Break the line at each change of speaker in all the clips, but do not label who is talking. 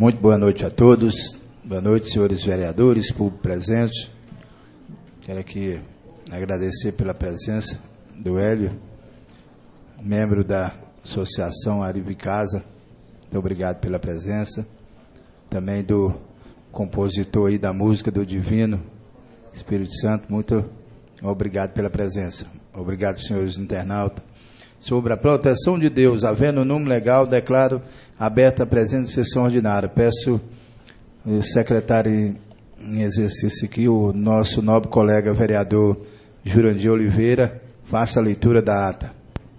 Muito boa noite a todos. Boa noite, senhores vereadores, público presente. Quero aqui agradecer pela presença do Hélio, membro da Associação Arive Casa. Muito obrigado pela presença. Também do compositor aí da música do Divino Espírito Santo. Muito obrigado pela presença. Obrigado, senhores internautas. Sobre a proteção de Deus, havendo número legal, declaro aberta a presente sessão ordinária. Peço o secretário em exercício aqui, o nosso nobre colega vereador Jurandir Oliveira, faça a leitura da ata.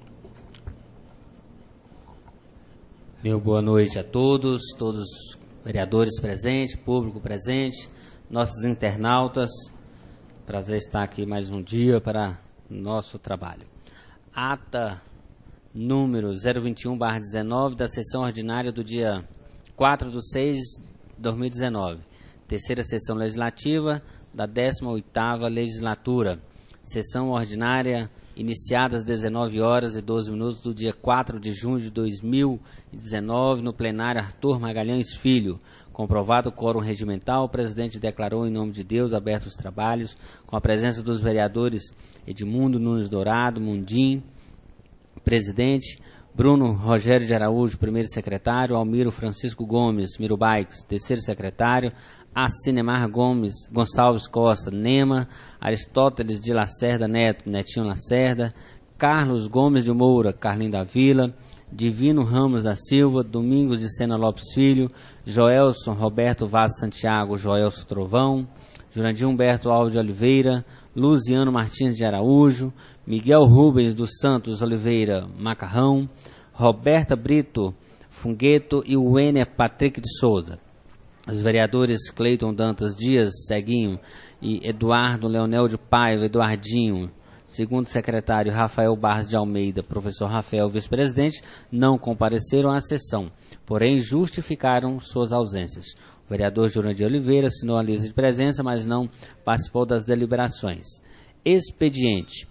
Meu boa noite a todos os vereadores presentes, público presente, nossos internautas. Prazer estar aqui mais um dia para nosso trabalho. Ata número 021/19 da sessão ordinária do dia 4/6/2019. Terceira sessão legislativa da 18ª legislatura. Sessão ordinária iniciada às 19h12 do dia 4 de junho de 2019, no plenário Arthur Magalhães Filho. Comprovado o quórum regimental, o presidente declarou em nome de Deus abertos os trabalhos, com a presença dos vereadores Edmundo Nunes Dourado, Mundim, presidente, Bruno Rogério de Araújo, primeiro secretário, Almiro Francisco Gomes, Miro Baix, terceiro secretário, Acinemar Gomes, Gonçalves Costa, Nema, Aristóteles de Lacerda Neto, Netinho Lacerda, Carlos Gomes de Moura, Carlinho da Vila, Divino Ramos da Silva, Domingos de Sena Lopes Filho, Joelson Roberto Vaz Santiago, Joelson Trovão, Jurandir Humberto Alves de Oliveira, Luziano Martins de Araújo, Miguel Rubens dos Santos Oliveira Macarrão, Roberta Brito Fungueto e Wêner Patrick de Souza. Os vereadores Cleiton Dantas Dias Ceguinho e Eduardo Leonel de Paiva Eduardinho, segundo secretário Rafael Barros de Almeida, professor Rafael, vice-presidente, não compareceram à sessão, porém justificaram suas ausências. O vereador Jurandir Oliveira assinou a lista de presença, mas não participou das deliberações. Expediente.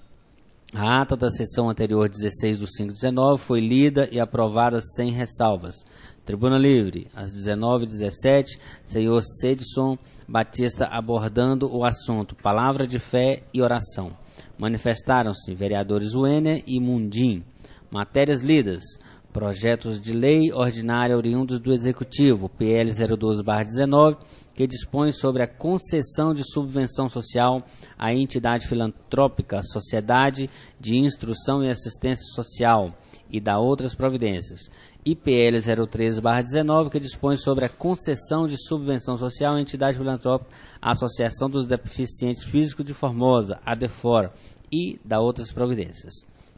A ata da sessão anterior, 16/5/19, foi lida e aprovada sem ressalvas. Tribuna Livre, às 19h17, senhor Cedson Batista abordando o assunto Palavra de Fé e Oração. Manifestaram-se vereadores Wêner e Mundim. Matérias lidas. Projetos de lei ordinária oriundos do Executivo, PL 012/19, que dispõe sobre a concessão de subvenção social à entidade filantrópica Sociedade de Instrução e Assistência Social e da outras providências. E PL 013/19, que dispõe sobre a concessão de subvenção social à entidade filantrópica Associação dos Deficientes Físicos de Formosa, ADEFOR, e da outras providências.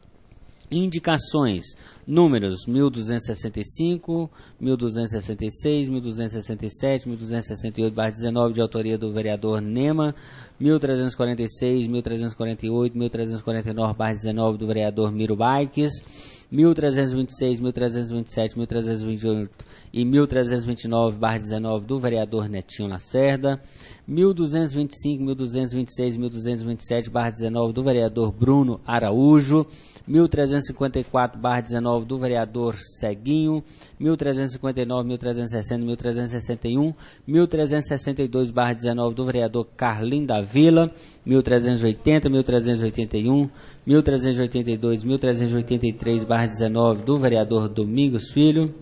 Indicações, números 1265, 1266, 1267, 1268/19, de autoria do vereador Nema, 1346, 1348, 1349/19, do vereador Miro Baix, 1326, 1327, 1328 e 1329/19, do vereador Netinho Lacerda, 1225, 1226, 1227/19, do vereador Bruno Araújo, 1354/19, do vereador Ceguinho, 1359, 1360, 1361, 1362/19, do vereador Carlinho da Vila, 1380, 1381, 1382, 1383/19, do vereador Domingos Filho,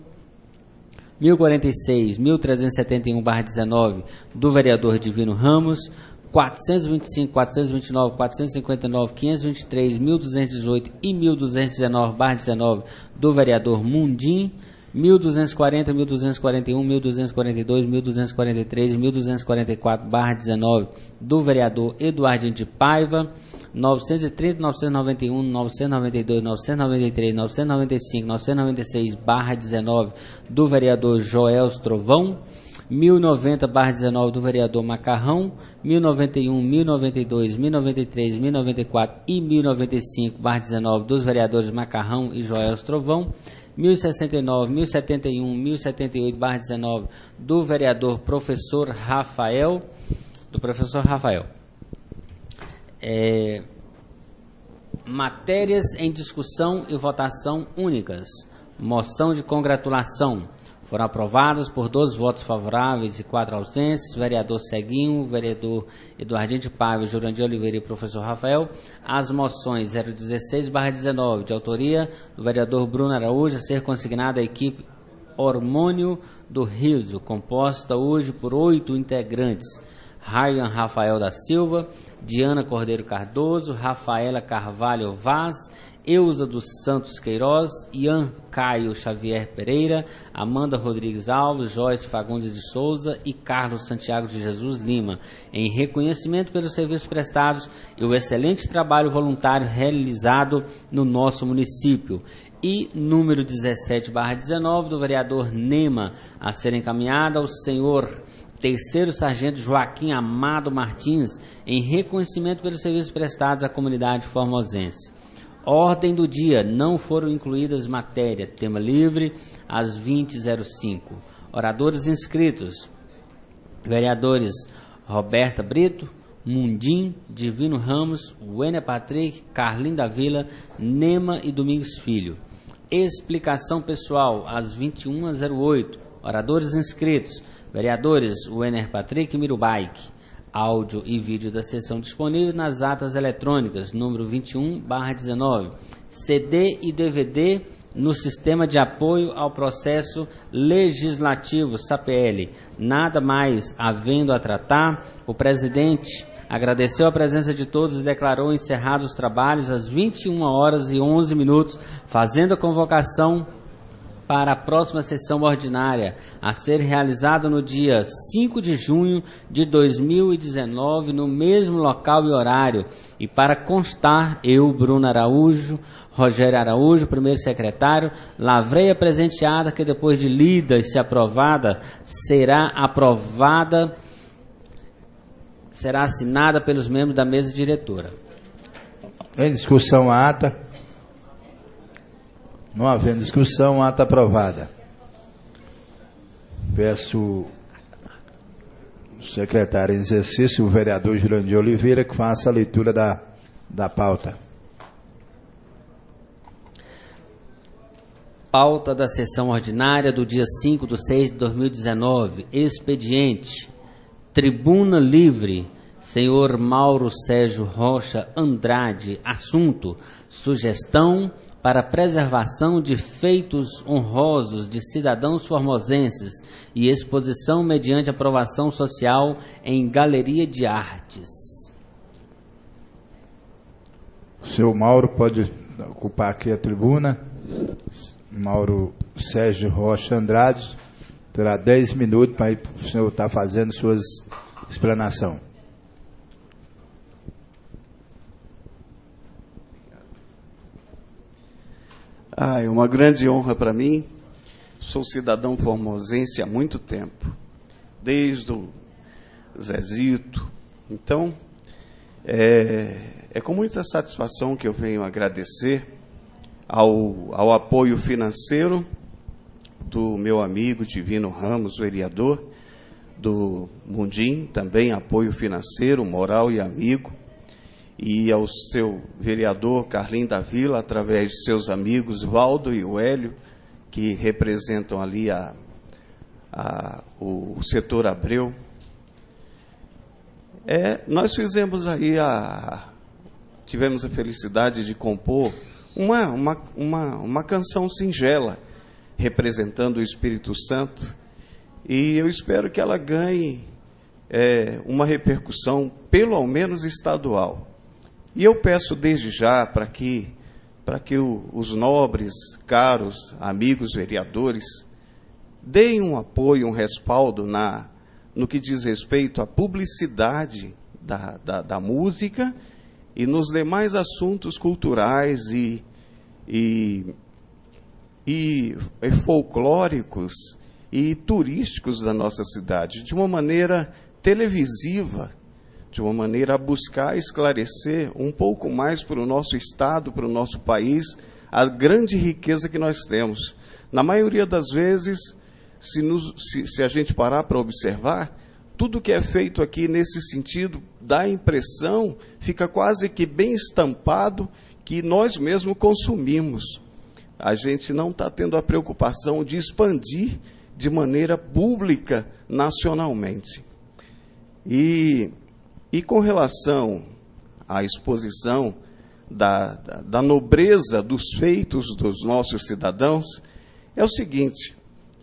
1046, 1371/19, do vereador Divino Ramos, 425, 429, 459, 523, 1218 e 1219/19, do vereador Mundim, 1240, 1241, 1242, 1243 e 1244/19, do vereador Eduardinho de Paiva, 930, 991, 992, 993, 995, 996/19, do vereador Joelson Trovão, 1090/19, do vereador Macarrão, 1091, 1092, 1093, 1094 e 1095/19, dos vereadores Macarrão e Joelson Trovão, 1069, 1071, 1078/19, do vereador professor Rafael, Matérias em discussão e votação únicas. Moção de congratulação. Foram aprovadas por 12 votos favoráveis e 4 ausentes, vereador Ceguinho, vereador Eduardinho de Paiva, Jurandir Oliveira e professor Rafael, as moções 016/19, de autoria do vereador Bruno Araújo, a ser consignada à equipe Hormônio do Riso, composta hoje por 8 integrantes: Ryan Rafael da Silva, Diana Cordeiro Cardoso, Rafaela Carvalho Vaz, Eusa dos Santos Queiroz, Ian Caio Xavier Pereira, Amanda Rodrigues Alves, Joyce Fagundes de Souza e Carlos Santiago de Jesus Lima, em reconhecimento pelos serviços prestados e o excelente trabalho voluntário realizado no nosso município. E número 17/19, do vereador Nema, a ser encaminhada ao senhor Terceiro Sargento Joaquim Amado Martins, em reconhecimento pelos serviços prestados à comunidade formosense. Ordem do dia: não foram incluídas matéria. Tema livre, às 20h05. Oradores inscritos: vereadores Roberta Brito, Mundim, Divino Ramos, Wêner Patrick, Carlinho da Vila, Nema e Domingos Filho. Explicação pessoal, às 21h08. Oradores inscritos: vereadores Wêner Patrick e Mirubaik. Áudio e vídeo da sessão disponível nas atas eletrônicas, número 21/19. CD e DVD no Sistema de Apoio ao Processo Legislativo, SAPL. Nada mais havendo a tratar, o presidente agradeceu a presença de todos e declarou encerrados os trabalhos às 21h11, fazendo a convocação para a próxima sessão ordinária, a ser realizada no dia 5 de junho de 2019, no mesmo local e horário. E para constar, eu, Bruno Araújo, Rogério Araújo, primeiro secretário, lavrei a presenteada que, depois de lida e se aprovada, será assinada pelos membros da mesa diretora.
Em discussão a ata. Não havendo discussão, ata aprovada. Peço o secretário em exercício, o vereador Jurandir Oliveira, que faça a leitura da pauta.
Pauta da sessão ordinária do dia 5/6/2019. Expediente. Tribuna Livre. Senhor Mauro Sérgio Rocha Andrade. Assunto: sugestão para preservação de feitos honrosos de cidadãos formosenses e exposição mediante aprovação social em Galeria de Artes.
O senhor Mauro pode ocupar aqui a tribuna. Mauro Sérgio Rocha Andrade terá 10 minutos para o senhor estar fazendo suas explanações.
É uma grande honra para mim. Sou cidadão formosense há muito tempo, desde o Zezito. Então, é com muita satisfação que eu venho agradecer ao apoio financeiro do meu amigo Divino Ramos, vereador, do Mundim, também apoio financeiro, moral e amigo, e ao seu vereador Carlinho da Vila, através de seus amigos Valdo e o Hélio, que representam ali o setor Abreu. Nós fizemos aí, tivemos a felicidade de compor uma canção singela, representando o Espírito Santo, e eu espero que ela ganhe uma repercussão, pelo menos estadual. E eu peço desde já para que os nobres, caros amigos vereadores, deem um apoio, um respaldo no que diz respeito à publicidade da música e nos demais assuntos culturais e folclóricos e turísticos da nossa cidade, de uma maneira televisiva, de uma maneira a buscar esclarecer um pouco mais para o nosso estado, para o nosso país, a grande riqueza que nós temos. Na maioria das vezes, se a gente parar para observar, tudo que é feito aqui nesse sentido dá a impressão, fica quase que bem estampado, que nós mesmos consumimos. A gente não está tendo a preocupação de expandir de maneira pública nacionalmente. E com relação à exposição da nobreza dos feitos dos nossos cidadãos, é o seguinte,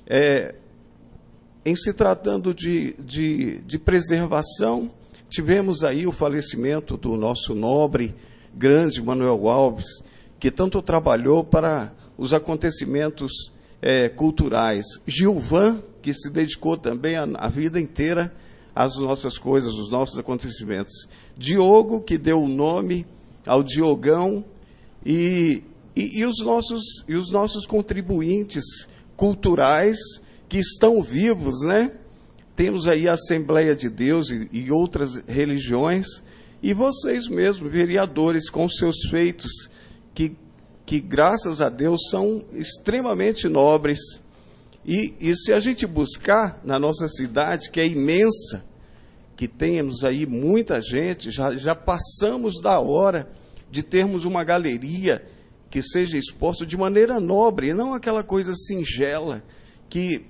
em se tratando de preservação, tivemos aí o falecimento do nosso nobre, grande Manuel Alves, que tanto trabalhou para os acontecimentos culturais. Gilvan, que se dedicou também a vida inteira às nossas coisas, aos nossos acontecimentos. Diogo, que deu o nome ao Diogão, e os nossos contribuintes culturais que estão vivos, né? Temos aí a Assembleia de Deus e outras religiões, e vocês mesmos, vereadores, com seus feitos, que graças a Deus são extremamente nobres. E se a gente buscar na nossa cidade, que é imensa, que temos aí muita gente, já passamos da hora de termos uma galeria que seja exposta de maneira nobre, e não aquela coisa singela, que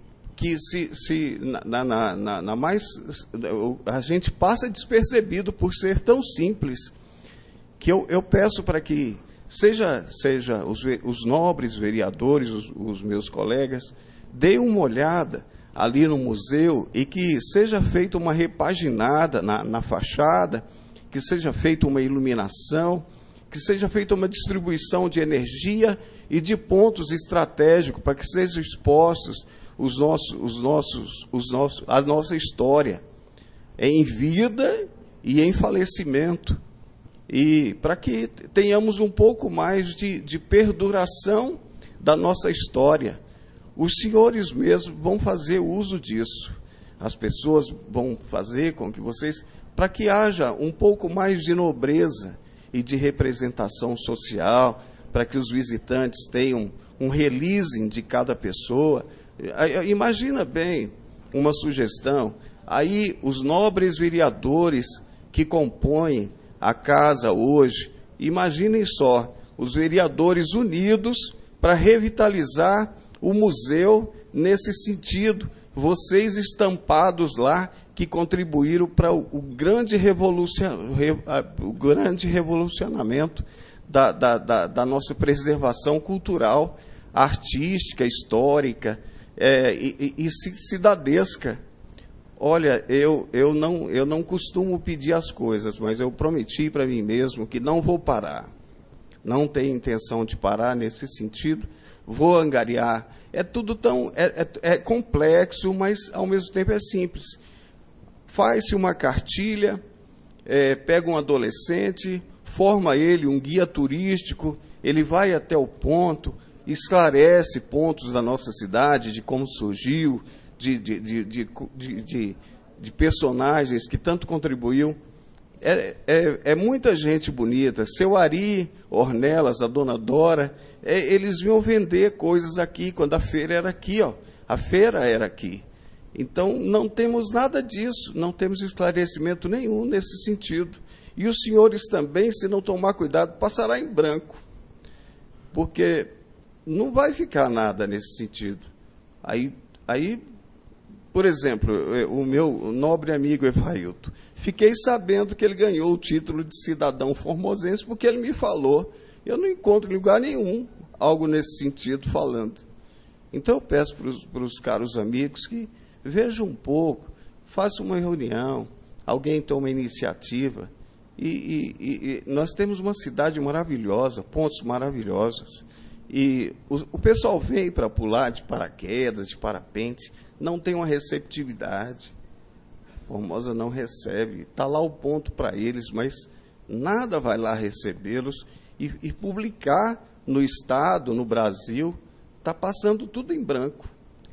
a gente passa despercebido por ser tão simples, que eu peço para que seja os nobres vereadores, os meus colegas, deem uma olhada ali no museu e que seja feita uma repaginada na fachada, que seja feita uma iluminação, que seja feita uma distribuição de energia e de pontos estratégicos para que sejam expostos a nossa história em vida e em falecimento, e para que tenhamos um pouco mais de perduração da nossa história. Os senhores mesmos vão fazer uso disso, as pessoas vão fazer com que vocês, para que haja um pouco mais de nobreza e de representação social, para que os visitantes tenham um releasing de cada pessoa. Imagina bem uma sugestão, aí os nobres vereadores que compõem a casa hoje, imaginem só, os vereadores unidos para revitalizar o museu nesse sentido, vocês estampados lá, que contribuíram para o grande revolucionamento da nossa preservação cultural, artística, histórica e cidadesca. Olha, eu não costumo pedir as coisas, mas eu prometi para mim mesmo que não vou parar. Não tenho intenção de parar nesse sentido. Vou angariar. É tudo tão complexo, mas ao mesmo tempo é simples. Faz-se uma cartilha, pega um adolescente, forma ele um guia turístico, ele vai até o ponto, esclarece pontos da nossa cidade, de como surgiu, de personagens que tanto contribuiu. É muita gente bonita. Seu Ari, Ornelas, a Dona Dora, eles vinham vender coisas aqui, quando a feira era aqui, ó. A feira era aqui. Então, não temos nada disso, não temos esclarecimento nenhum nesse sentido. E os senhores também, se não tomar cuidado, passará em branco. Porque não vai ficar nada nesse sentido. Aí, por exemplo, o meu nobre amigo Evailton, fiquei sabendo que ele ganhou o título de cidadão formosense porque ele me falou. Eu não encontro em lugar nenhum algo nesse sentido falando. Então eu peço para os caros amigos que vejam um pouco, façam uma reunião, alguém toma uma iniciativa. E nós temos uma cidade maravilhosa, pontos maravilhosos. E o pessoal vem para pular de paraquedas, de parapente, não tem uma receptividade. Formosa não recebe. Está lá o ponto para eles, mas nada vai lá recebê-los. E publicar no Estado, no Brasil, está passando tudo em branco.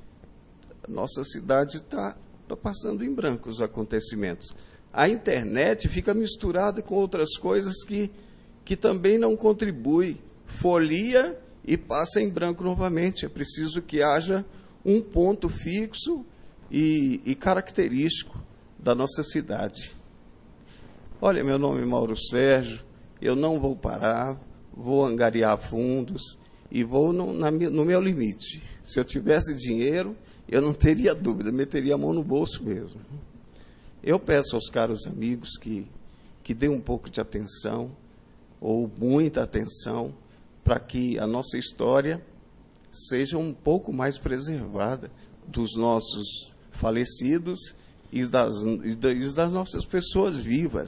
Nossa cidade está passando em branco os acontecimentos. A internet fica misturada com outras coisas que também não contribuem. Folia e passa em branco novamente. É preciso que haja um ponto fixo e característico da nossa cidade. Olha, meu nome é Mauro Sérgio, eu não vou parar, vou angariar fundos e vou no meu limite. Se eu tivesse dinheiro, eu não teria dúvida, meteria a mão no bolso mesmo. Eu peço aos caros amigos que dêem um pouco de atenção, ou muita atenção, para que a nossa história seja um pouco mais preservada dos nossos falecidos e das nossas pessoas vivas.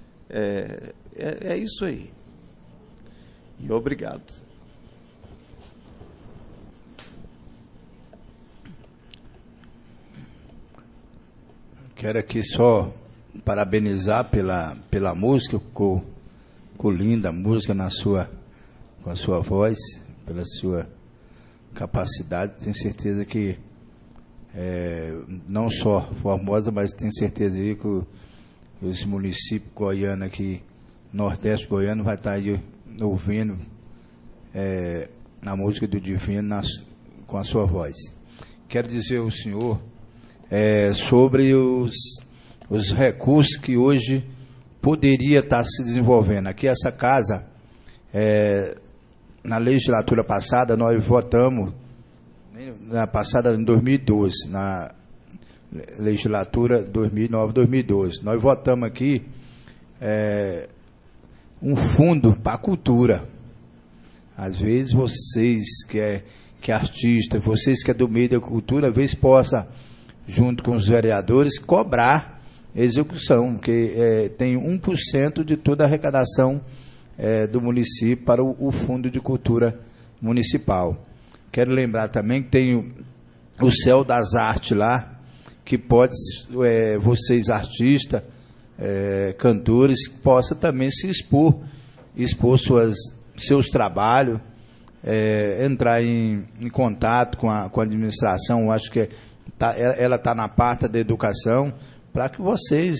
É isso aí. E obrigado.
Quero aqui só parabenizar pela música, ficou linda a música com a sua voz, pela sua capacidade. Tenho certeza que não só Formosa, mas tenho certeza aí que os municípios goianos aqui, Nordeste goiano, vai estar aí ouvindo a música do Divino com a sua voz. Quero dizer ao senhor sobre os recursos que hoje poderia estar se desenvolvendo. Aqui essa casa, na legislatura passada, nós votamos, na passada em 2012, na legislatura 2009-2012, nós votamos aqui um fundo para a cultura. Às vezes vocês que é artista, vocês que é do meio da cultura, às vezes possa, junto com os vereadores, cobrar execução, que tem 1% de toda a arrecadação do município para o Fundo de Cultura Municipal. Quero lembrar também que tem o Céu das Artes lá, que pode, vocês artistas, cantores, possa também se expor seus trabalhos, entrar em contato com a administração. Eu acho que ela está na parte da educação, para que vocês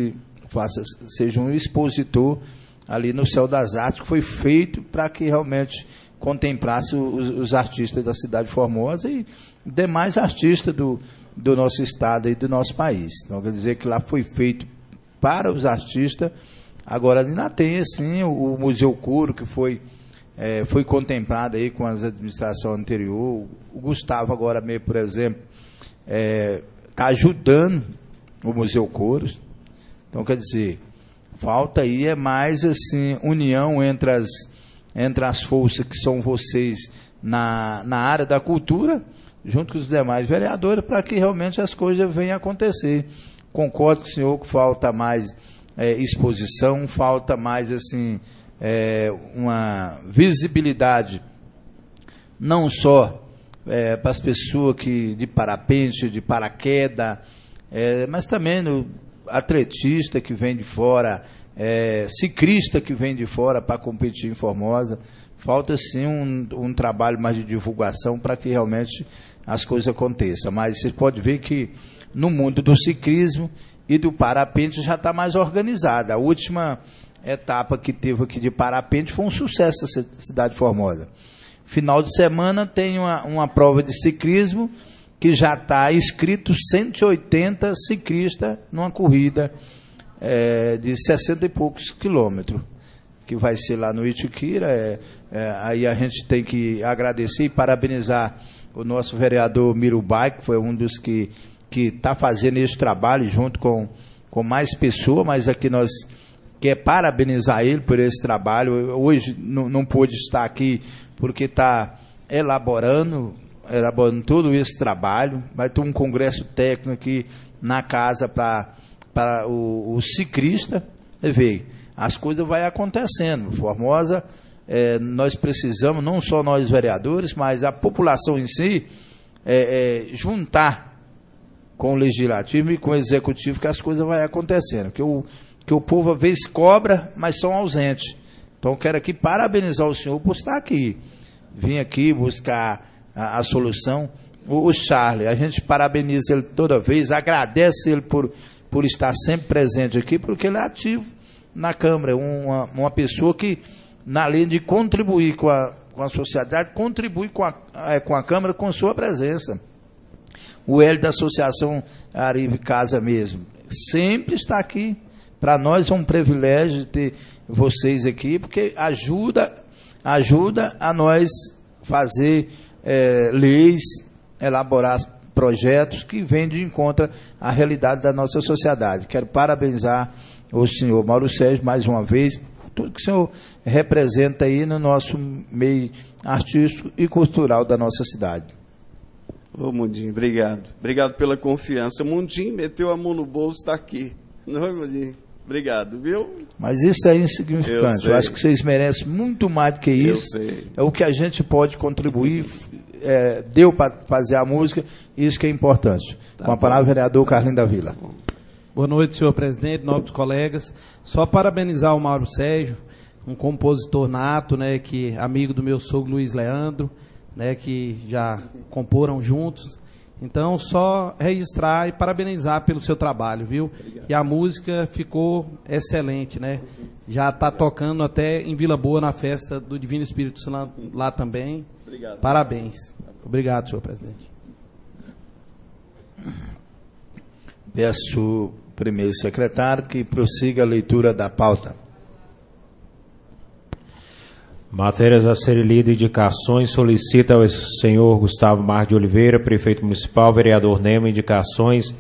sejam um expositor ali no Céu das Artes, que foi feito para que realmente contemplasse os artistas da cidade de Formosa e demais artistas do nosso estado e do nosso país. Então, quer dizer que lá foi feito para os artistas. Agora ainda tem assim o Museu Coro, que foi contemplado aí com as administrações anteriores. O Gustavo agora mesmo, por exemplo, está ajudando o Museu Coro. Então, quer dizer, falta aí mais assim união entre as forças que são vocês na área da cultura, junto com os demais vereadores, para que realmente as coisas venham a acontecer. Concordo com o senhor que falta mais exposição, falta mais assim uma visibilidade, não só para as pessoas de parapente, de paraquedas, mas também no atletista que vem de fora, ciclista que vem de fora para competir em Formosa. Falta sim um trabalho mais de divulgação para que realmente as coisas aconteçam. Mas você pode ver que no mundo do ciclismo e do parapente já está mais organizada. A última etapa que teve aqui de parapente foi um sucesso na cidade de Formosa. Final de semana tem uma prova de ciclismo que já está inscrito 180 ciclistas numa corrida de 60 e poucos quilômetros, que vai ser lá no Itiquira. Aí a gente tem que agradecer e parabenizar o nosso vereador Mirubai, que foi um dos que está fazendo esse trabalho junto com mais pessoas, mas aqui nós quer parabenizar ele por esse trabalho. Hoje não pôde estar aqui porque está elaborando todo esse trabalho. Vai ter um congresso técnico aqui na casa para o ciclista. Ver, as coisas vão acontecendo. Formosa, nós precisamos, não só nós vereadores, mas a população em si, juntar com o legislativo e com o executivo, que as coisas vão acontecendo. Que o povo às vezes cobra, mas são ausentes. Então quero aqui parabenizar o senhor por estar aqui. Vim aqui buscar a solução. O Charles, a gente parabeniza ele toda vez, agradece ele por estar sempre presente aqui, porque ele é ativo na Câmara, uma pessoa que, além de contribuir com a sociedade, contribui com a Câmara com sua presença. O Hélio da Associação Arive Casa mesmo, sempre está aqui. Para nós é um privilégio ter vocês aqui, porque ajuda a nós fazer leis, elaborar projetos que vêm de encontro à realidade da nossa sociedade. Quero parabenizar o senhor Mauro Sérgio mais uma vez por tudo que o senhor representa aí no nosso meio artístico e cultural da nossa cidade.
Ô Mundinho, obrigado. Obrigado pela confiança. Mundinho meteu a mão no bolso, está aqui. Não é, Mundinho? Obrigado, viu?
Mas isso é insignificante. Eu acho que vocês merecem muito mais do que isso. É o que a gente pode contribuir. Deu para fazer a música, isso que é importante.
Tá
Com a palavra, vereador Carlinhos da Vila.
Boa noite, senhor presidente, nobres colegas. Só parabenizar o Mauro Sérgio, um compositor nato, né, que amigo do meu sogro Luiz Leandro, né, que já comporam juntos. Então, só registrar e parabenizar pelo seu trabalho, viu? Obrigado. E a música ficou excelente, né? Já está tocando até em Vila Boa, na festa do Divino Espírito Santo lá também. Obrigado. Parabéns. Obrigado, senhor presidente.
Peço ao primeiro secretário que prossiga a leitura da pauta.
Matérias a serem lidas, indicações, solicita ao senhor Gustavo Marques de Oliveira, prefeito municipal, vereador Nemo, indicações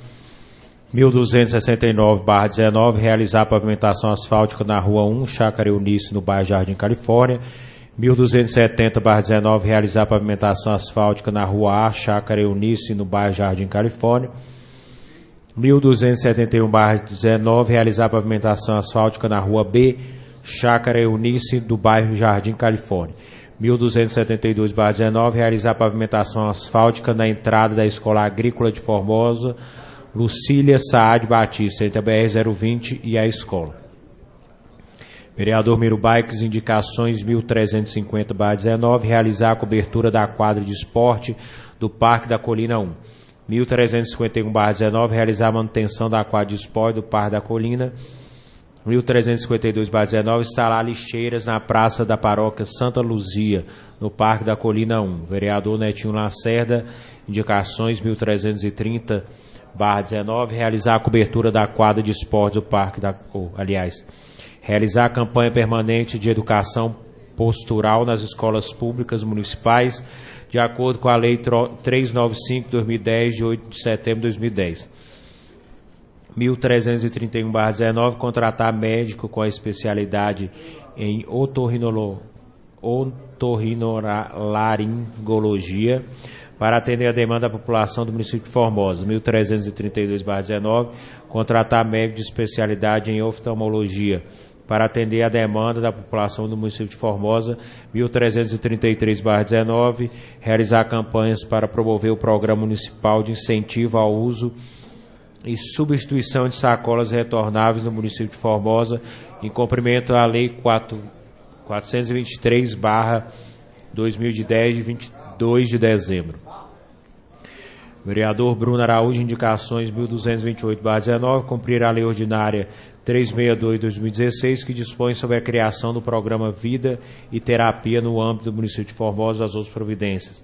1269/19, realizar a pavimentação asfáltica na rua 1, Chácara Eunice, no bairro Jardim Califórnia, 1270/19, realizar a pavimentação asfáltica na rua A, Chácara Eunice, no bairro Jardim Califórnia, 1271/19, realizar a pavimentação asfáltica na rua B, Chácara Eunice, do bairro Jardim Califórnia. 1272/19, realizar a pavimentação asfáltica na entrada da Escola Agrícola de Formosa, Lucília Saad Batista, entre a BR-020 e a escola. Vereador Miro Baix, indicações 1350/19, realizar a cobertura da quadra de esporte do Parque da Colina 1. 1351/19, realizar a manutenção da quadra de esporte do Parque da Colina. 1352/19, instalar lixeiras na Praça da Paróquia Santa Luzia, no Parque da Colina 1. Vereador Netinho Lacerda, indicações 1330/19, realizar a cobertura da quadra de esporte do Parque da... realizar a campanha permanente de educação postural nas escolas públicas municipais, de acordo com a Lei 395/2010, de 8 de setembro de 2010. 1331/19, contratar médico com a especialidade em otorrinolaringologia para atender a demanda da população do município de Formosa. 1332/19, contratar médico de especialidade em oftalmologia para atender a demanda da população do município de Formosa. 1333/19, realizar campanhas para promover o Programa Municipal de Incentivo ao Uso e substituição de sacolas retornáveis no município de Formosa, em cumprimento à Lei 423/2010, de 22 de dezembro. Vereador Bruno Araújo, indicações 1228/19, cumprir a Lei Ordinária 362/2016, que dispõe sobre a criação do programa Vida e Terapia no âmbito do município de Formosa, as outras providências.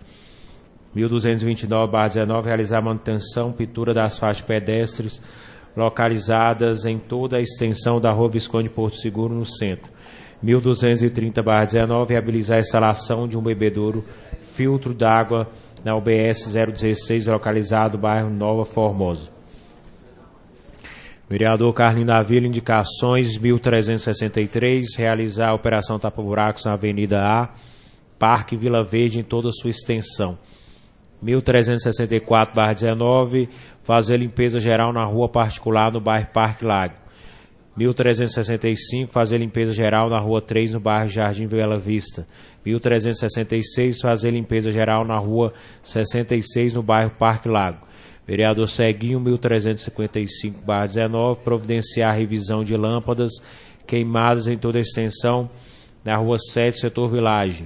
1229/19, realizar a manutenção, pintura das faixas pedestres localizadas em toda a extensão da Rua Visconde Porto Seguro, no centro. 1230/19, viabilizar a instalação de um bebedouro filtro d'água na UBS 016, localizado no bairro Nova Formosa. Vereador Carlinhos da Vila, indicações 1363, realizar a operação tapa-buracos na Avenida A, Parque Vila Verde, em toda a sua extensão. 1364/19, fazer limpeza geral na rua particular no bairro Parque Lago. 1365, fazer limpeza geral na rua 3 no bairro Jardim Bela Vista. 1366, fazer limpeza geral na rua 66 no bairro Parque Lago. Vereador Ceguinho, 1355/19, providenciar a revisão de lâmpadas queimadas em toda a extensão da rua 7, setor Village.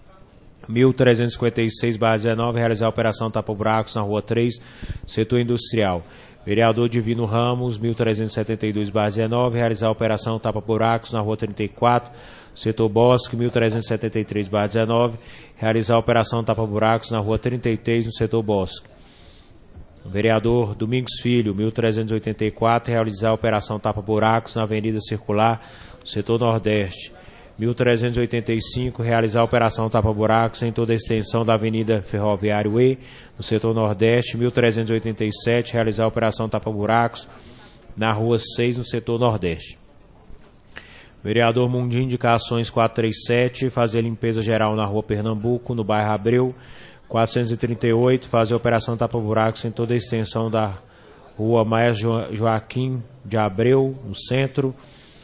1356/19, realizar a operação tapa-buracos na rua 3, setor industrial. Vereador Divino Ramos, 1372/19, realizar a operação tapa-buracos na rua 34, setor Bosque. 1373/19, realizar a operação tapa-buracos na rua 33, no setor Bosque. Vereador Domingos Filho, 1384, realizar a operação tapa-buracos na Avenida Circular, setor Nordeste. 1385, realizar a operação tapa-buracos em toda a extensão da Avenida Ferroviário E, no setor Nordeste. 1387, realizar a operação tapa-buracos na Rua 6, no setor Nordeste. Vereador Mundim, indicações 437, fazer limpeza geral na Rua Pernambuco, no bairro Abreu. 438, fazer operação tapa-buracos em toda a extensão da Rua Maestro Joaquim de Abreu, no centro.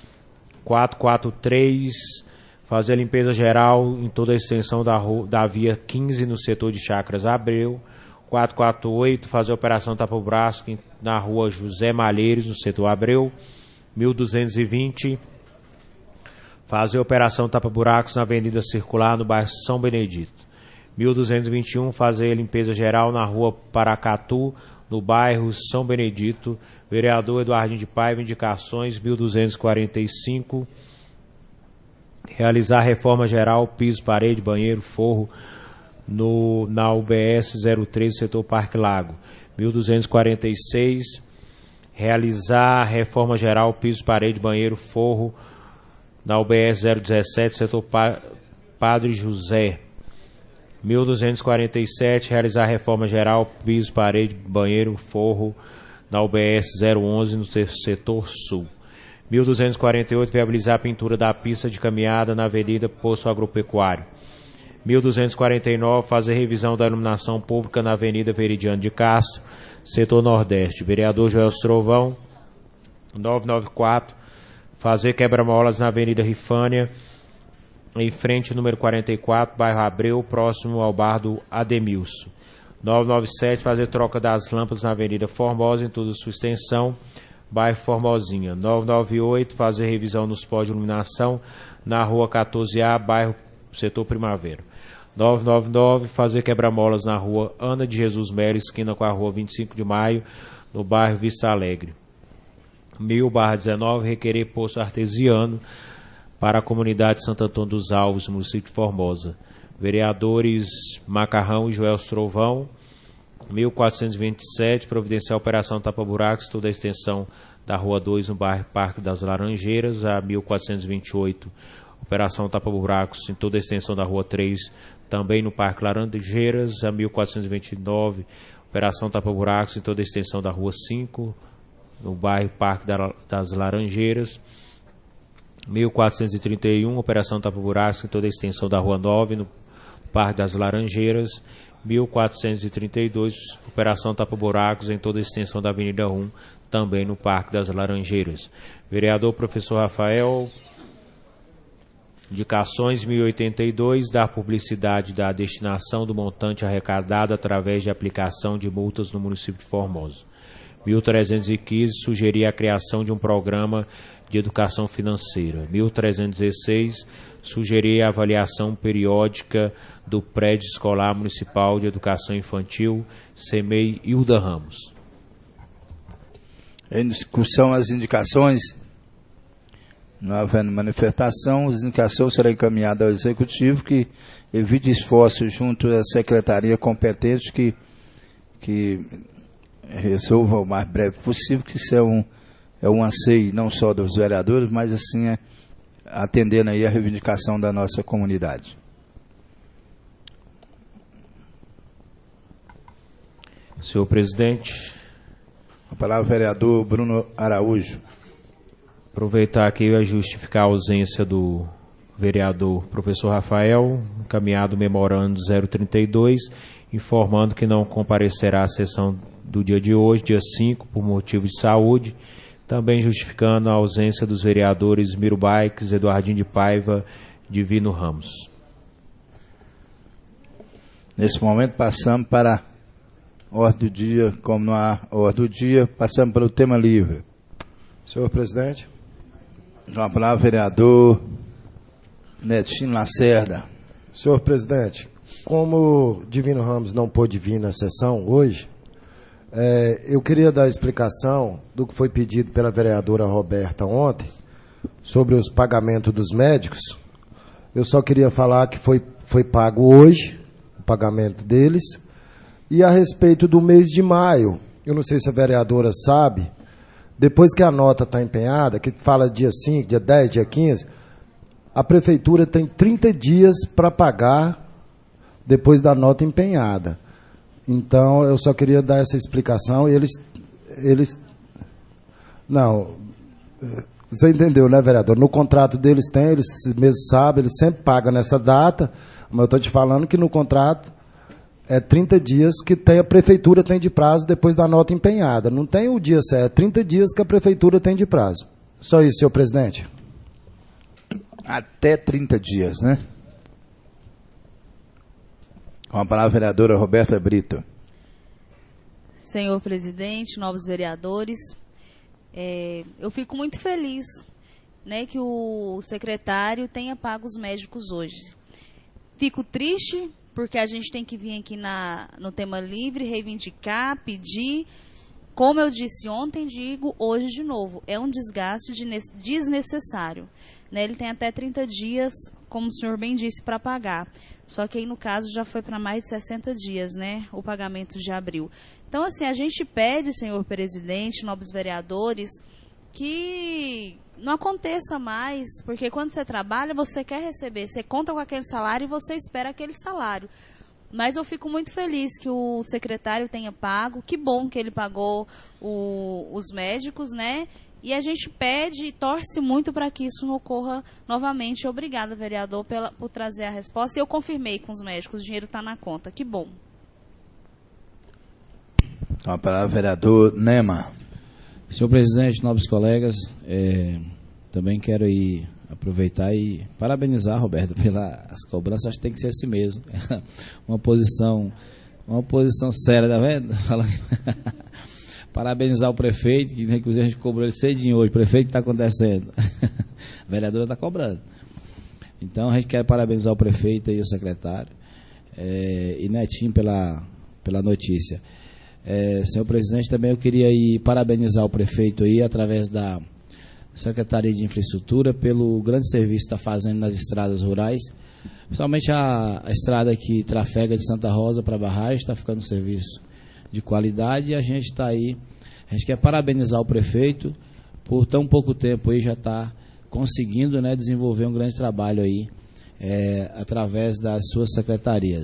443, fazer limpeza geral em toda a extensão da via 15, no setor de Chacras Abreu. 448, fazer operação tapa-buracos na Rua José Malheiros, no setor Abreu. 1220, fazer operação tapa-buracos na Avenida Circular, no bairro São Benedito. 1221, fazer limpeza geral na Rua Paracatu, no bairro São Benedito. Vereador Eduardinho de Paiva, indicações 1245, realizar reforma geral, piso, parede, banheiro, forro na UBS 03, setor Parque Lago. 1246, realizar reforma geral, piso, parede, banheiro, forro na UBS 017, setor Padre José. 1247, realizar reforma geral, piso, parede, banheiro, forro na UBS 011, no setor sul. 1248, viabilizar a pintura da pista de caminhada na Avenida Poço Agropecuário. 1249, fazer revisão da iluminação pública na Avenida Veridiano de Castro, setor Nordeste. Vereador Joel Trovão. 994, fazer quebra-molas na Avenida Rifânia, em frente ao número 44, bairro Abreu, próximo ao bar do Ademilson. 997, fazer troca das lâmpadas na Avenida Formosa, em toda a sua extensão, bairro Formosinha. 998, fazer revisão nos postos de iluminação na Rua 14A, bairro Setor Primavera. 999, fazer quebra-molas na Rua Ana de Jesus Melo, esquina com a Rua 25 de Maio, no bairro Vista Alegre. 1000/19, requerer poço artesiano para a comunidade de Santo Antônio dos Alves, município de Formosa. Vereadores Macarrão e Joel Trovão. 1427, providenciar a operação tapa-buracos, toda a extensão da Rua 2, no bairro Parque das Laranjeiras. A 1428, operação tapa-buracos em toda a extensão da Rua 3, também no Parque Laranjeiras. A 1429, operação tapa-buracos em toda a extensão da Rua 5, no bairro Parque das Laranjeiras. 1431, operação tapa-buracos em toda a extensão da Rua 9, no Parque das Laranjeiras. 1432, operação tapa-buracos em toda a extensão da Avenida 1, também no Parque das Laranjeiras. Vereador Professor Rafael, indicações 1082, dar publicidade da destinação do montante arrecadado através de aplicação de multas no município de Formosa. 1315, sugerir a criação de um programa de educação financeira. 1316, sugerir a avaliação periódica do prédio escolar municipal de educação infantil, CEMEI Hilda Ramos.
Em discussão as indicações, não havendo manifestação, as indicações serão encaminhadas ao Executivo, que evite esforços junto à Secretaria competente que resolva o mais breve possível, que isso é um anseio não só dos vereadores, mas assim atendendo aí a reivindicação da nossa comunidade.
Senhor presidente.
A palavra vereador Bruno Araújo.
Aproveitar aqui e justificar a ausência do vereador professor Rafael, encaminhado memorando 032, informando que não comparecerá à sessão do dia de hoje, dia 5, por motivo de saúde. Também justificando a ausência dos vereadores Miro Baix, Eduardinho de Paiva, Divino Ramos.
Nesse momento passamos para a ordem do dia, como não há ordem do dia, passamos para o tema livre.
Senhor presidente.
Com a palavra, vereador Netinho Lacerda.
Senhor presidente, como Divino Ramos não pôde vir na sessão hoje, eu queria dar a explicação do que foi pedido pela vereadora Roberta ontem sobre os pagamentos dos médicos. Eu só queria falar que foi pago hoje, o pagamento deles, e a respeito do mês de maio, eu não sei se a vereadora sabe, depois que a nota está empenhada, que fala dia 5, dia 10, dia 15, a prefeitura tem 30 dias para pagar depois da nota empenhada. Então, eu só queria dar essa explicação. Não, você entendeu, né, vereador? No contrato deles tem, eles mesmos sabem, eles sempre pagam nessa data, mas eu estou te falando que no contrato é 30 dias que a prefeitura tem de prazo depois da nota empenhada. Não tem o dia certo, é 30 dias que a prefeitura tem de prazo. Só isso, senhor presidente.
Até 30 dias, né? Com a palavra a vereadora Roberta Brito.
Senhor presidente, novos vereadores, eu fico muito feliz, né, que o secretário tenha pago os médicos hoje. Fico triste porque a gente tem que vir aqui no tema livre, reivindicar, pedir. Como eu disse ontem, digo hoje de novo, é um desgaste desnecessário. Né? Ele tem até 30 dias, como o senhor bem disse, para pagar. Só que aí, no caso, já foi para mais de 60 dias, né? O pagamento de abril. Então, assim, a gente pede, senhor presidente, nobres vereadores, que não aconteça mais, porque quando você trabalha, você quer receber, você conta com aquele salário e você espera aquele salário. Mas eu fico muito feliz que o secretário tenha pago, que bom que ele pagou os médicos, né? E a gente pede e torce muito para que isso não ocorra novamente. Obrigada, vereador, por trazer a resposta. E eu confirmei com os médicos, o dinheiro está na conta. Que bom.
Com a palavra, vereador Nema.
Senhor presidente, nobres colegas, também quero aproveitar e parabenizar, Roberto, pelas cobranças. Acho que tem que ser assim mesmo. uma posição séria, tá vendo? Parabenizar o prefeito, que inclusive a gente cobrou ele cedinho hoje. Prefeito, o que está acontecendo? A vereadora está cobrando. Então a gente quer parabenizar o prefeito e o secretário e Netinho pela notícia. Senhor presidente, também eu queria parabenizar o prefeito através da Secretaria de Infraestrutura pelo grande serviço que está fazendo nas estradas rurais, principalmente a estrada que trafega de Santa Rosa para a barragem, está ficando um serviço de qualidade, e a gente está aí, a gente quer parabenizar o prefeito por tão pouco tempo já está conseguindo, né, desenvolver um grande trabalho através das suas secretarias.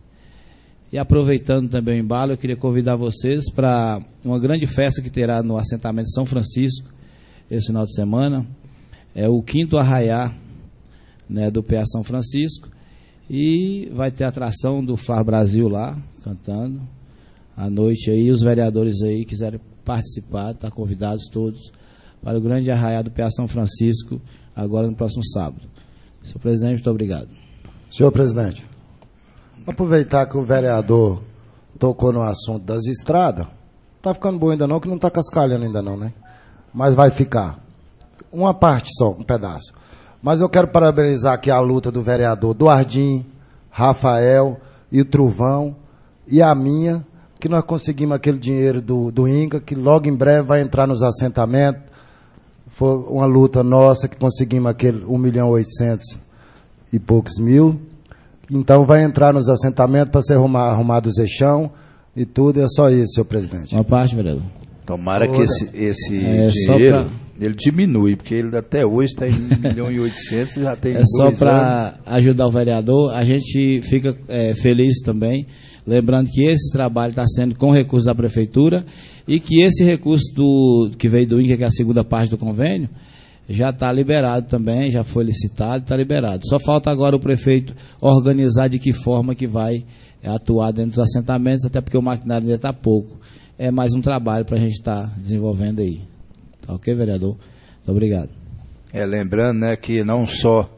E aproveitando também o embalo, eu queria convidar vocês para uma grande festa que terá no assentamento São Francisco esse final de semana. É o 5º arraiá, né, do PA São Francisco, e vai ter atração do Far Brasil lá, cantando à noite aí. Os vereadores aí quiserem participar, tá convidados todos para o grande arraiá do PA São Francisco, agora no próximo sábado. Senhor presidente, muito obrigado.
Senhor presidente, aproveitar que o vereador tocou no assunto das estradas, tá ficando bom ainda não, que não tá cascalhando ainda não, né? Mas vai ficar. Uma parte só, um pedaço. Mas eu quero parabenizar aqui a luta do vereador Duardim, Rafael e o Truvão, e a minha, que nós conseguimos aquele dinheiro do INCA, que logo em breve vai entrar nos assentamentos. Foi uma luta nossa que conseguimos aquele 1.800.000 e poucos mil. Então vai entrar nos assentamentos para ser arrumado os eixão e tudo. É só isso, senhor presidente.
Uma parte, vereador.
Tomara que esse dinheiro ele diminui, porque ele até hoje está em 1.800.000 e já tem 2 anos.
Só para ajudar o vereador, a gente fica feliz também, lembrando que esse trabalho está sendo com recurso da prefeitura e que esse recurso que veio do INCA, que é a segunda parte do convênio, já está liberado também, já foi licitado, está liberado. Só falta agora o prefeito organizar de que forma que vai atuar dentro dos assentamentos, até porque o maquinário ainda está pouco. É mais um trabalho para a gente estar desenvolvendo aí. Tá ok, vereador? Muito obrigado.
Lembrando, né, que não só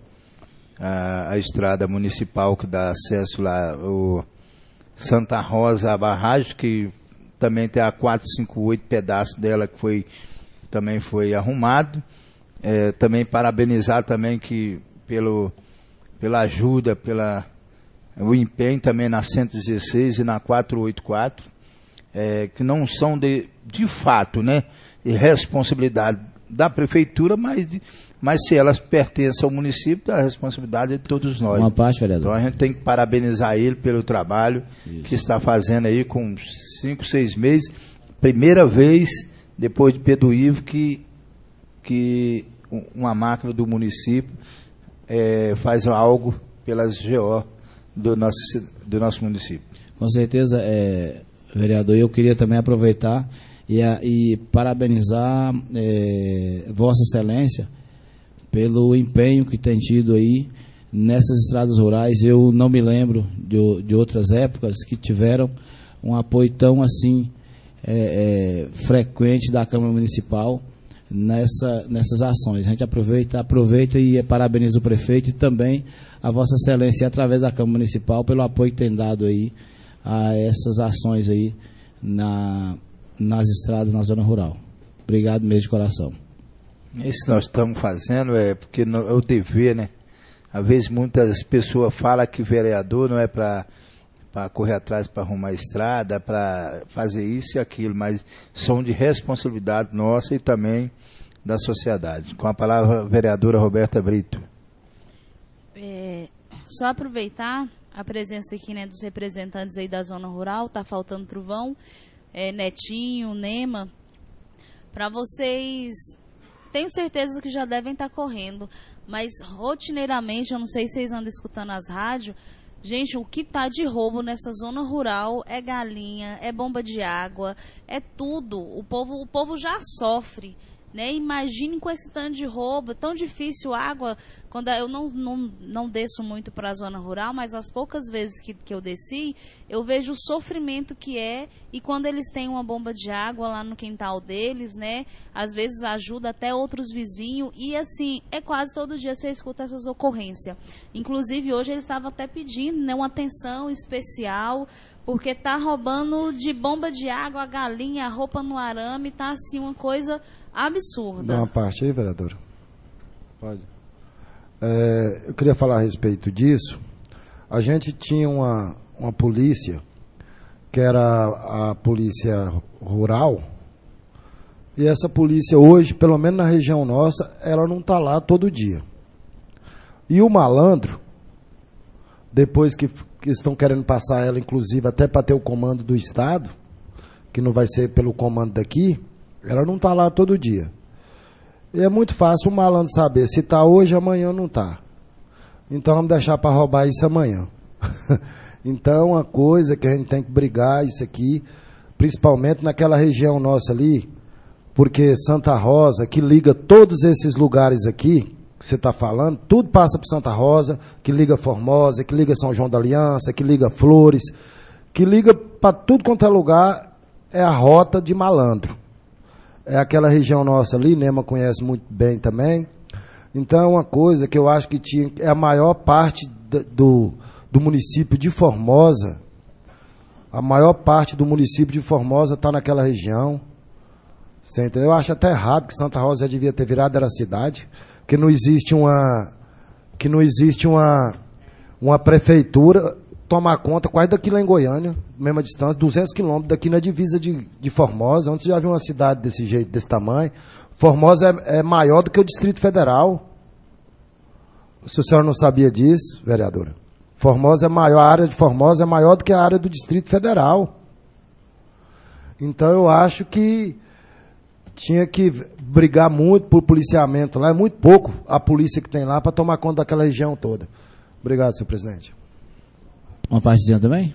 a estrada municipal que dá acesso lá, o Santa Rosa, a barragem, que também tem a 458 pedaço dela que também foi arrumado. Também parabenizar também que pela ajuda, o empenho também na 116 e na 484. Que não são de fato, né, responsabilidade da prefeitura, mas se elas pertencem ao município, a responsabilidade é de todos nós.
Uma parte, vereador.
Então a gente tem que parabenizar ele pelo trabalho que está fazendo aí com 5, 6 meses. Primeira vez, depois de Pedro Ivo, que uma máquina do município faz algo pelas GO do nosso município.
Com certeza, vereador, eu queria também aproveitar e parabenizar Vossa Excelência pelo empenho que tem tido aí nessas estradas rurais. Eu não me lembro de outras épocas que tiveram um apoio tão assim frequente da Câmara Municipal nessas ações. A gente aproveita e parabeniza o prefeito e também a Vossa Excelência, através da Câmara Municipal, pelo apoio que tem dado aí a essas ações aí nas estradas, na zona rural. Obrigado mesmo de coração.
Isso que nós estamos fazendo porque é o dever, né? Às vezes muitas pessoas falam que vereador não é para correr atrás, para arrumar estrada, para fazer isso e aquilo, mas são de responsabilidade nossa e também da sociedade. Com a palavra, a vereadora Roberta Brito.
Só aproveitar a presença aqui, né, dos representantes aí da zona rural, tá faltando Truvão, Netinho, Nema, para vocês, tenho certeza que já devem estar correndo, mas rotineiramente, eu não sei se vocês andam escutando as rádios, gente, o que tá de roubo nessa zona rural é galinha, é bomba de água, é tudo. O povo já sofre, né? Imagine com esse tanto de roubo, é tão difícil água. Quando eu não desço muito para a zona rural, mas as poucas vezes que eu desci, eu vejo o sofrimento que é. E quando eles têm uma bomba de água lá no quintal deles, né? Às vezes ajuda até outros vizinhos. E assim, quase todo dia você escuta essas ocorrências. Inclusive hoje eles estavam até pedindo, né, uma atenção especial, porque tá roubando de bomba de água a galinha, a roupa no arame, tá assim uma coisa absurda.
Dá uma parte aí, vereadora? Pode. Eu queria falar a respeito disso. A gente tinha uma polícia, que era a polícia rural, e essa polícia hoje, pelo menos na região nossa, ela não está lá todo dia. E o malandro, depois que estão querendo passar ela, inclusive, até para ter o comando do Estado, que não vai ser pelo comando daqui, ela não está lá todo dia. E é muito fácil o malandro saber se está hoje, amanhã não está. Então vamos deixar para roubar isso amanhã. Então é uma coisa que a gente tem que brigar isso aqui, principalmente naquela região nossa ali, porque Santa Rosa, que liga todos esses lugares aqui, que você está falando, tudo passa por Santa Rosa, que liga Formosa, que liga São João da Aliança, que liga Flores, que liga para tudo quanto é lugar, é a rota de malandro. É aquela região nossa ali, Nema conhece muito bem também. Então é uma coisa que eu acho que é a maior parte do município de Formosa. A maior parte do município de Formosa está naquela região. Você entendeu? Eu acho até errado que Santa Rosa já devia ter virado era cidade, que não existe uma prefeitura tomar conta quase daqui lá em Goiânia, mesma distância, 200 quilômetros daqui na divisa de Formosa, onde você já viu uma cidade desse jeito, desse tamanho. Formosa é maior do que o Distrito Federal. Se a senhora não sabia disso, vereadora, Formosa é maior, a área de Formosa é maior do que a área do Distrito Federal. Então eu acho que tinha que brigar muito por policiamento lá, é muito pouco a polícia que tem lá para tomar conta daquela região toda. Obrigado, senhor presidente.
Uma partezinha também?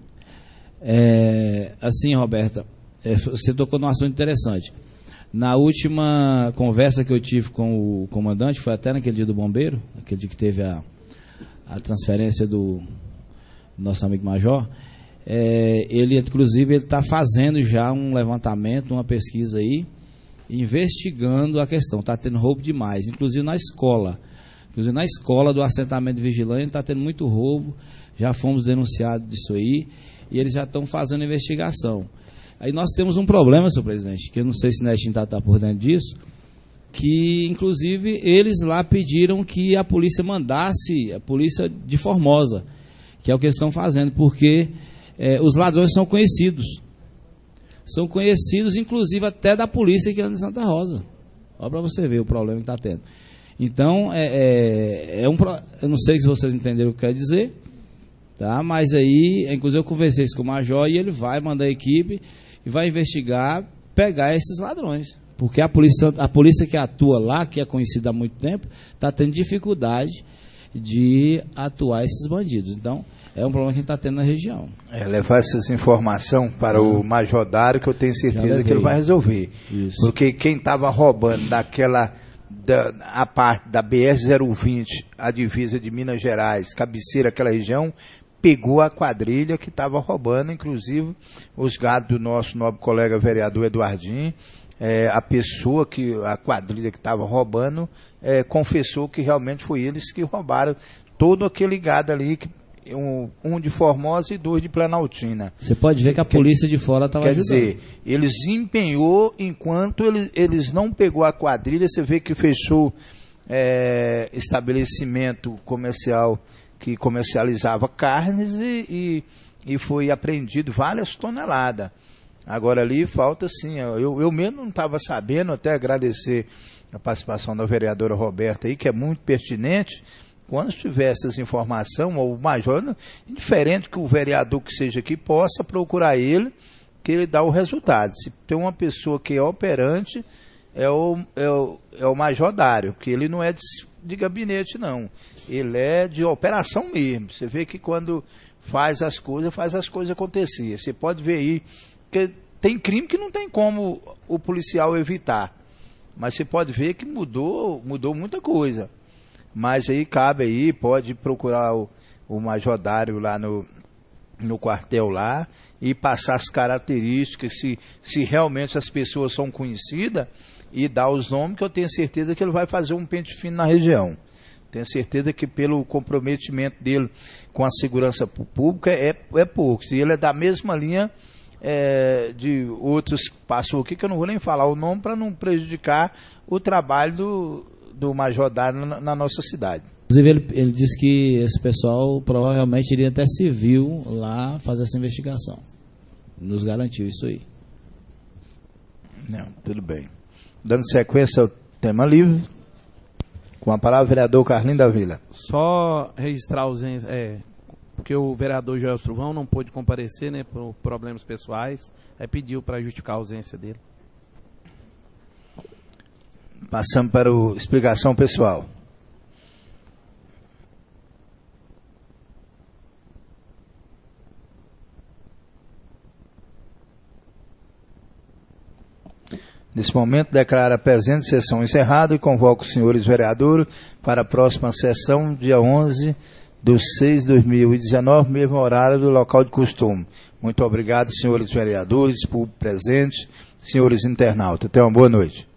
Assim, Roberta, você tocou num assunto interessante. Na última conversa que eu tive com o comandante, foi até naquele dia do bombeiro, aquele dia que teve a transferência do nosso amigo Major, ele, inclusive, ele está fazendo já um levantamento, uma pesquisa aí, investigando a questão. Está tendo roubo demais, inclusive na escola. Inclusive na escola do assentamento de vigilante está tendo muito roubo. Já fomos denunciados disso aí, e eles já estão fazendo investigação. Aí nós temos um problema, senhor presidente, que eu não sei se o Netinho está por dentro disso, que inclusive eles lá pediram que a polícia mandasse, a polícia de Formosa, que é o que eles estão fazendo, porque os ladrões são conhecidos. São conhecidos, inclusive, até da polícia que anda em Santa Rosa. Olha para você ver o problema que está tendo. Então, eu não sei se vocês entenderam o que quer dizer, tá? Mas aí, inclusive eu conversei isso com o Major e ele vai mandar a equipe e vai investigar, pegar esses ladrões. Porque a polícia que atua lá, que é conhecida há muito tempo, está tendo dificuldade de atuar esses bandidos. Então, é um problema que a gente está tendo na região.
Levar essas informações para o Major Dário, que eu tenho certeza que ele vai resolver.
Isso.
Porque quem estava roubando a parte da BR-020, a divisa de Minas Gerais, cabeceira, aquela região, pegou a quadrilha que estava roubando, inclusive os gados do nosso nobre colega vereador Eduardinho. A quadrilha que estava roubando, confessou que realmente foi eles que roubaram todo aquele gado ali, um de Formosa e 2 de Planaltina.
Você pode ver que a polícia de fora estava ajudando.
Quer dizer, eles empenhou enquanto eles não pegou a quadrilha. Você vê que fechou estabelecimento comercial que comercializava carnes e foi apreendido várias toneladas. Agora ali falta sim, eu mesmo não estava sabendo, até agradecer a participação da vereadora Roberta aí, que é muito pertinente. Quando tiver essas informações, o major, indiferente que o vereador que seja aqui, possa procurar ele, que ele dá o resultado. Se tem uma pessoa que é operante, é o Major Dário, que ele não é de gabinete, não. Ele é de operação mesmo. Você vê que quando faz as coisas acontecer. Você pode ver aí, que tem crime que não tem como o policial evitar. Mas você pode ver que mudou muita coisa. Mas aí cabe aí, pode procurar o Major Dário lá no quartel lá e passar as características, se realmente as pessoas são conhecidas, e dar os nomes, que eu tenho certeza que ele vai fazer um pente fino na região. Tenho certeza que pelo comprometimento dele com a segurança pública é pouco. Se ele é da mesma linha de outros que passou aqui, que eu não vou nem falar o nome para não prejudicar o trabalho do Major Dário na nossa cidade.
Inclusive, ele disse que esse pessoal provavelmente iria até civil lá fazer essa investigação. Nos garantiu isso aí.
Não, tudo bem. Dando sequência ao tema livre, com a palavra o vereador Carlinhos da Vila.
Só registrar a ausência, porque o vereador Joel Truvão não pôde comparecer, né, por problemas pessoais, pediu para justificar a ausência dele.
Passamos para a explicação pessoal. Nesse momento, declaro a presente sessão encerrada e convoco os senhores vereadores para a próxima sessão, dia 11/6/2019, mesmo horário do local de costume. Muito obrigado, senhores vereadores, público presente, senhores internautas. Tenham uma boa noite.